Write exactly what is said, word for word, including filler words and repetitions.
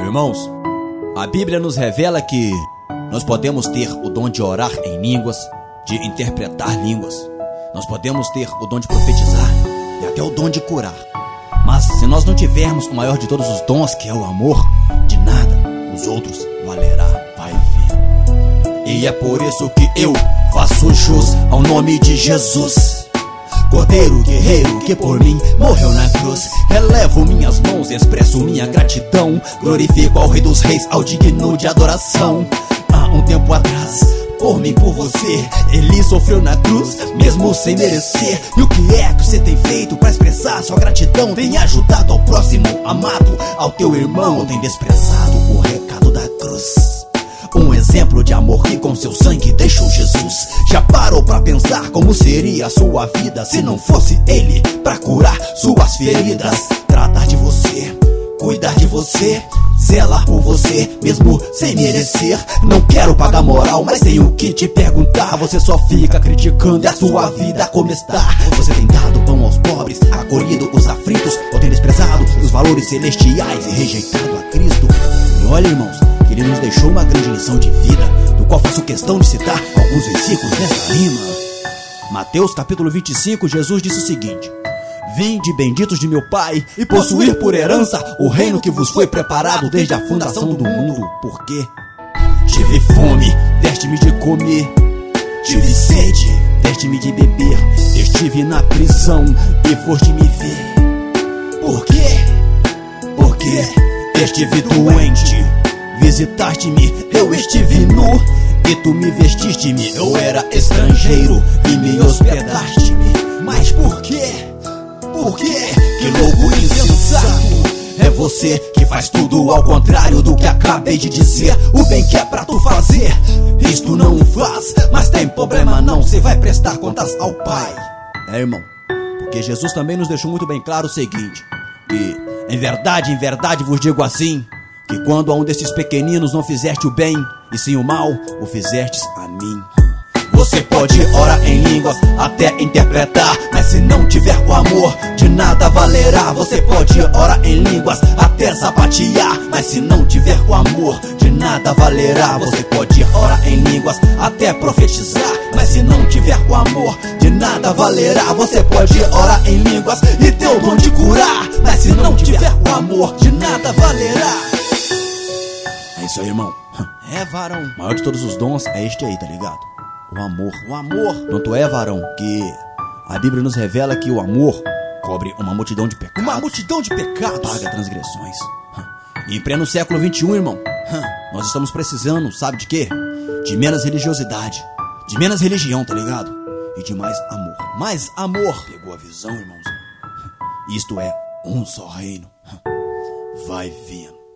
Irmãos, a Bíblia nos revela que nós podemos ter o dom de orar em línguas, de interpretar línguas. Nós podemos ter o dom de profetizar e até o dom de curar. Mas se nós não tivermos o maior de todos os dons, que é o amor, de nada os outros valerá. Vai ver. E é por isso que eu faço jus ao nome de Jesus, Cordeiro guerreiro que por mim morreu na cruz. Elevo minhas mãos e expresso minha gratidão. Glorifico ao Rei dos Reis, ao digno de adoração. Há um tempo atrás, por mim, por você, ele sofreu na cruz, mesmo sem merecer. E o que é que você tem feito pra expressar sua gratidão? Tem ajudado ao próximo amado, ao teu irmão, ou tem desprezado o recado da cruz? Um exemplo de amor que com seu sangue deixou Jesus. Já parou pra pensar como seria a sua vida se não fosse ele pra curar suas feridas? Tratar de você, cuidar de você, zelar por você, mesmo sem merecer. Não quero pagar moral, mas tenho que te perguntar. Você só fica criticando e a sua vida como está? Você tem dado pão aos pobres, acolhido os aflitos, ou tem desprezado os valores celestiais e rejeitado a Cristo? E olha, irmãos, que ele nos deixou uma grande lição de vida, do qual faço questão de citar alguns versículos nessa rima. Mateus capítulo vinte e cinco, Jesus disse o seguinte: Vinde, benditos de meu Pai, e possuir por herança o reino que vos foi preparado desde a fundação do mundo. Por quê? Tive fome, deste-me de comer. Tive sede, deste-me de beber. Estive na prisão e foste me ver. Por quê? Porque estive doente, visitaste-me. Eu estive nu e tu me vestiste-me. Eu era estrangeiro e me hospedaste-me. Mas por quê? Por quê? Que louco insensato é você que faz tudo ao contrário do que acabei de dizer. O bem que é pra tu fazer, isto não faz. Mas tem problema não, cê vai prestar contas ao Pai. É, irmão, porque Jesus também nos deixou muito bem claro o seguinte: que em verdade, em verdade vos digo assim, que quando a um desses pequeninos não fizeste o bem, e sim o mal, o fizestes a mim. Você pode orar em línguas, até interpretar, mas se não tiver o amor, de nada valerá. Você pode orar em línguas, até sapatear, mas se não tiver o amor, de nada valerá. Você pode orar em línguas, até profetizar, mas se não tiver o amor, de nada valerá. Você pode orar em línguas e ter o dom de curar, mas se não tiver o amor, de nada valerá. É isso aí, irmão. É, varão. O maior de todos os dons é este aí, tá ligado? O amor, o amor. Tanto é, varão, que a Bíblia nos revela que o amor cobre uma multidão de pecados. Uma multidão de pecados. Paga transgressões. E em pleno século vinte e um, irmão, nós estamos precisando, sabe de quê? De menos religiosidade, de menos religião, tá ligado? E de mais amor. Mais amor. Pegou a visão, irmãozinho? Isto é um só reino. Vai vendo.